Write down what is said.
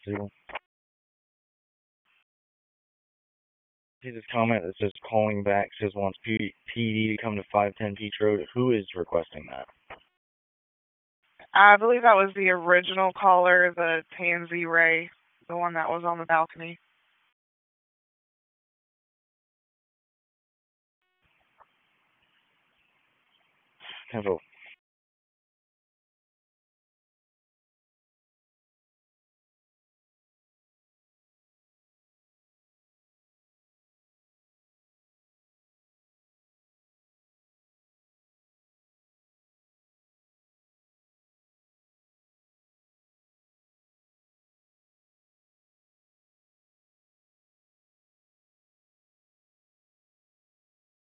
See this comment that says calling back, says wants PD to come to 510 Peach Road. Who is requesting that? I believe that was the original caller, the Tansy Ray, the one that was on the balcony. Kind of a